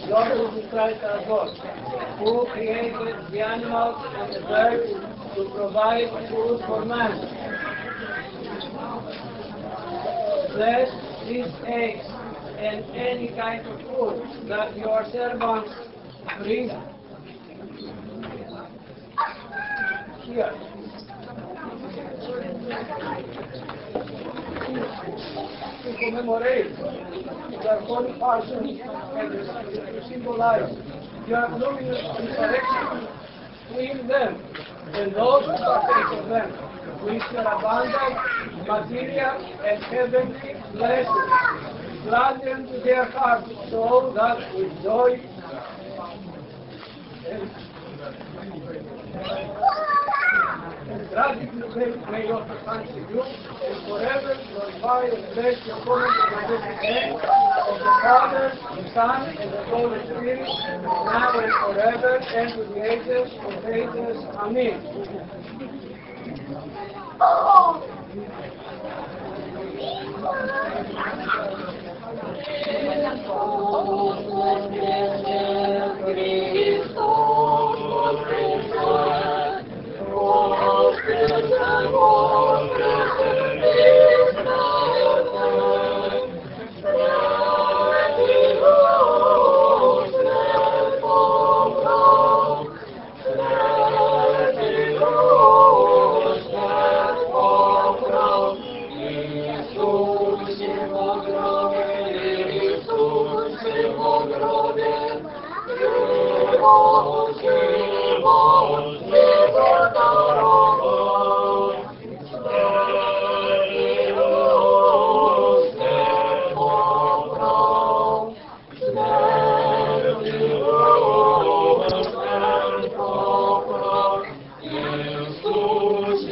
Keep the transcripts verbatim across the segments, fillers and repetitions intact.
Lord Jesus Christ our God, who created the animals and the birds to provide food for man. Bless these eggs and any kind of food that your servants bring here. To commemorate the holy passion and to symbolize your glorious resurrection, clean them and those who partake of them with your abundant material and heavenly blessings. Gladden unto their hearts so that with joy and gratitude they may offer thanks to you, and forever glorify and bless your holy and majestic name of the Father, the Son, and the Holy Spirit, now and forever, and to the ages of ages. Amen.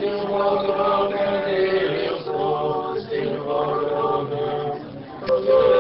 Amen.